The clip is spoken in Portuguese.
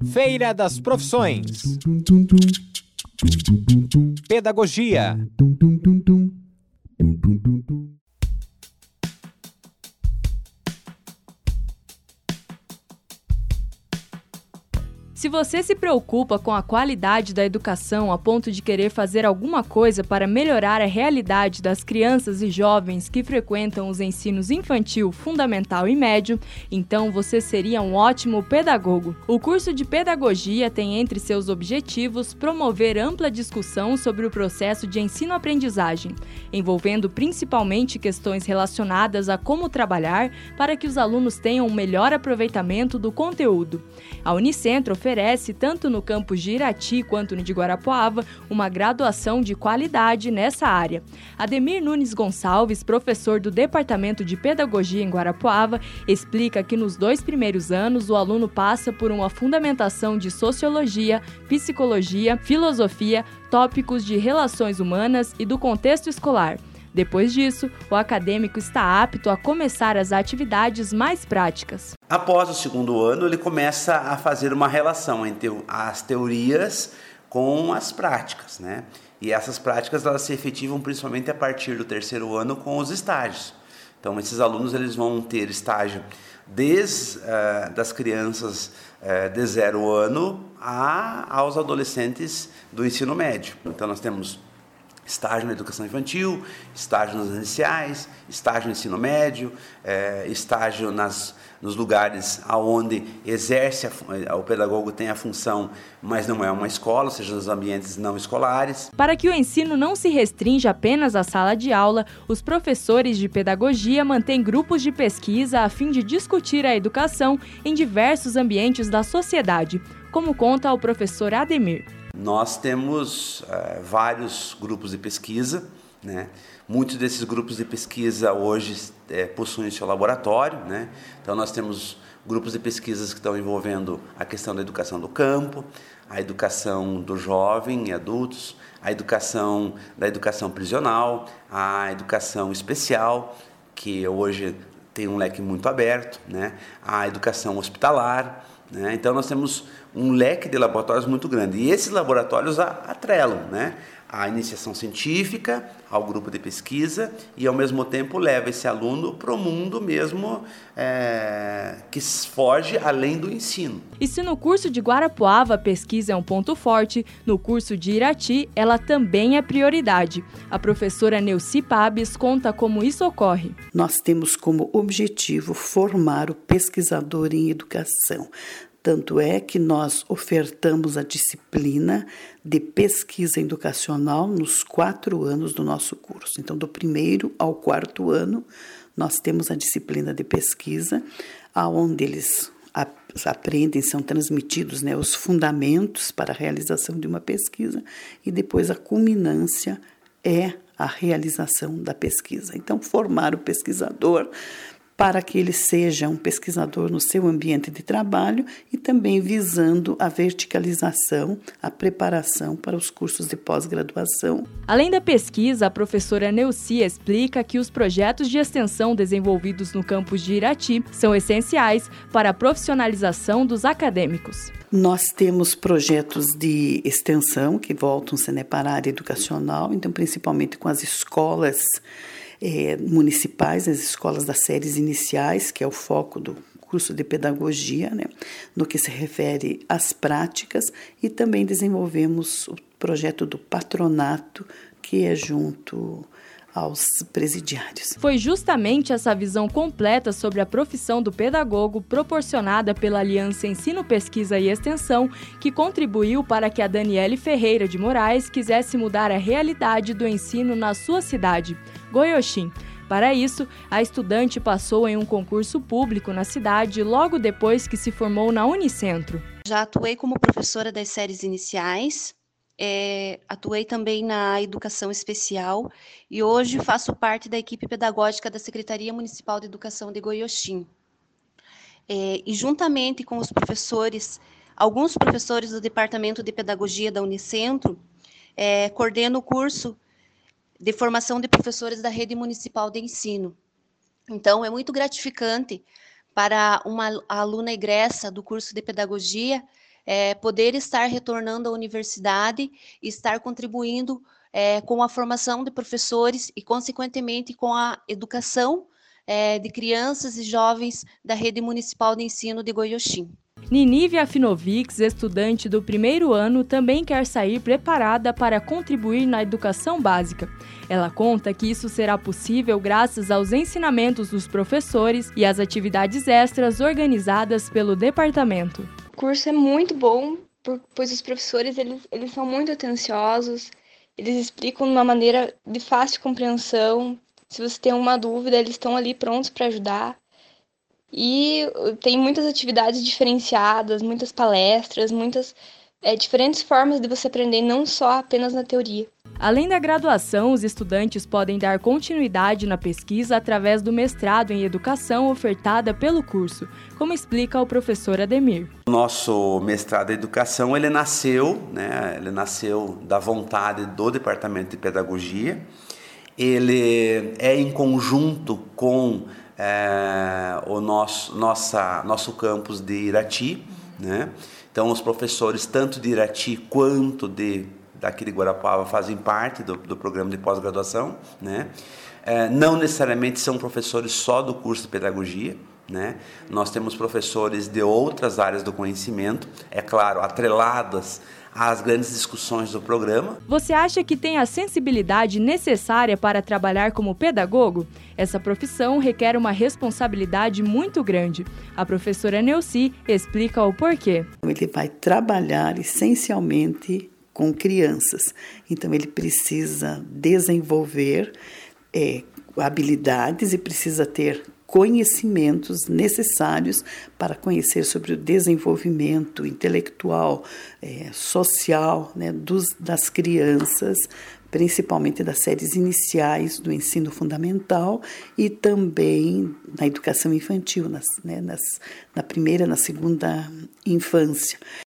Feira das Profissões. Pedagogia. Se você se preocupa com a qualidade da educação a ponto de querer fazer alguma coisa para melhorar a realidade das crianças e jovens que frequentam os ensinos infantil, fundamental e médio, então você seria um ótimo pedagogo. O curso de pedagogia tem entre seus objetivos promover ampla discussão sobre o processo de ensino-aprendizagem, envolvendo principalmente questões relacionadas a como trabalhar para que os alunos tenham um melhor aproveitamento do conteúdo. A Unicentro oferece, tanto no campus de Irati quanto no de Guarapuava, uma graduação de qualidade nessa área. Ademir Nunes Gonçalves, professor do Departamento de Pedagogia em Guarapuava, explica que nos 2 primeiros anos o aluno passa por uma fundamentação de sociologia, psicologia, filosofia, tópicos de relações humanas e do contexto escolar. Depois disso, o acadêmico está apto a começar as atividades mais práticas. Após o 2º ano, ele começa a fazer uma relação entre as teorias com as práticas, né? E essas práticas elas se efetivam principalmente a partir do 3º ano com os estágios. Então, esses alunos eles vão ter estágio desde das crianças de 0 ano aos adolescentes do ensino médio. Então, nós temos estágio na educação infantil, estágio nas iniciais, estágio no ensino médio, estágio nos lugares onde exerce o pedagogo tem a função, mas não é uma escola, ou seja, nos ambientes não escolares. Para que o ensino não se restrinja apenas à sala de aula, os professores de pedagogia mantêm grupos de pesquisa a fim de discutir a educação em diversos ambientes da sociedade, como conta o professor Ademir. Nós temos vários grupos de pesquisa, né? Muitos desses grupos de pesquisa hoje possuem seu laboratório, né? Então nós temos grupos de pesquisas que estão envolvendo a questão da educação do campo, a educação do jovem e adultos, a educação da educação prisional, a educação especial, que hoje tem um leque muito aberto, né? A educação hospitalar, né? Então nós temos um leque de laboratórios muito grande e esses laboratórios atrelam, né, a iniciação científica ao grupo de pesquisa e ao mesmo tempo leva esse aluno para o mundo mesmo que foge além do ensino. E se no curso de Guarapuava a pesquisa é um ponto forte, no curso de Irati ela também é prioridade. A professora Neuci Pabes conta como isso ocorre. Nós temos como objetivo formar o pesquisador em educação. Tanto é que nós ofertamos a disciplina de pesquisa educacional nos 4 anos do nosso curso. Então, do 1º ao 4º ano, nós temos a disciplina de pesquisa, onde eles aprendem, são transmitidos, né, os fundamentos para a realização de uma pesquisa e depois a culminância é a realização da pesquisa. Então, formar o pesquisador para que ele seja um pesquisador no seu ambiente de trabalho e também visando a verticalização, a preparação para os cursos de pós-graduação. Além da pesquisa, a professora Neuci explica que os projetos de extensão desenvolvidos no campus de Irati são essenciais para a profissionalização dos acadêmicos. Nós temos projetos de extensão que voltam-se, né, para a área educacional, então principalmente com as escolas municipais, as escolas das séries iniciais, que é o foco do curso de pedagogia, né, no que se refere às práticas, e também desenvolvemos o projeto do patronato, que é junto aos presidiários. Foi justamente essa visão completa sobre a profissão do pedagogo, proporcionada pela Aliança Ensino, Pesquisa e Extensão, que contribuiu para que a Daniele Ferreira de Moraes quisesse mudar a realidade do ensino na sua cidade, Goioxim. Para isso, a estudante passou em um concurso público na cidade logo depois que se formou na Unicentro. Já atuei como professora das séries iniciais, atuei também na educação especial e hoje faço parte da equipe pedagógica da Secretaria Municipal de Educação de Goioxim. E juntamente com os professores, alguns professores do Departamento de Pedagogia da Unicentro, coordeno o curso de formação de professores da Rede Municipal de Ensino. Então, é muito gratificante para uma aluna egressa do curso de Pedagogia poder estar retornando à universidade e estar contribuindo com a formação de professores e, consequentemente, com a educação de crianças e jovens da Rede Municipal de Ensino de Goioxim. Ninívia Afinovics, estudante do primeiro ano, também quer sair preparada para contribuir na educação básica. Ela conta que isso será possível graças aos ensinamentos dos professores e às atividades extras organizadas pelo departamento. O curso é muito bom, pois os professores eles são muito atenciosos, eles explicam de uma maneira de fácil compreensão. Se você tem uma dúvida, eles estão ali prontos para ajudar. E tem muitas atividades diferenciadas, muitas palestras, muitas diferentes formas de você aprender, não só apenas na teoria. Além da graduação, os estudantes podem dar continuidade na pesquisa através do mestrado em educação ofertada pelo curso, como explica o professor Ademir. O nosso mestrado em educação, ele nasceu da vontade do Departamento de Pedagogia. Ele é em conjunto com o nosso campus de Irati, né? Então, os professores tanto de Irati quanto daqui de Guarapuava fazem parte do programa de pós-graduação, né? Não necessariamente são professores só do curso de pedagogia, né? Nós temos professores de outras áreas do conhecimento, é claro, atreladas às grandes discussões do programa. Você acha que tem a sensibilidade necessária para trabalhar como pedagogo? Essa profissão requer uma responsabilidade muito grande. A professora Neuci explica o porquê. Ele vai trabalhar essencialmente com crianças, então ele precisa desenvolver habilidades e precisa ter conhecimentos necessários para conhecer sobre o desenvolvimento intelectual, social, né, das crianças, principalmente das séries iniciais do ensino fundamental e também na educação infantil, na primeira e na segunda infância.